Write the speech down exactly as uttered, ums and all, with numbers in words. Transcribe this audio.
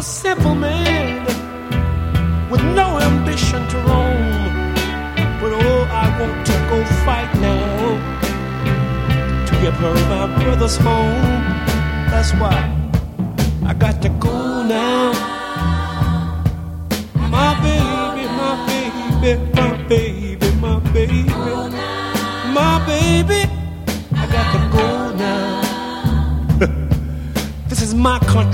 simple man with no ambition to roam. But oh, I want to go fight now to get her my brother's home. That's why I got to go now. My baby, my baby, my baby, my baby, my baby, I got to go now. This is my country.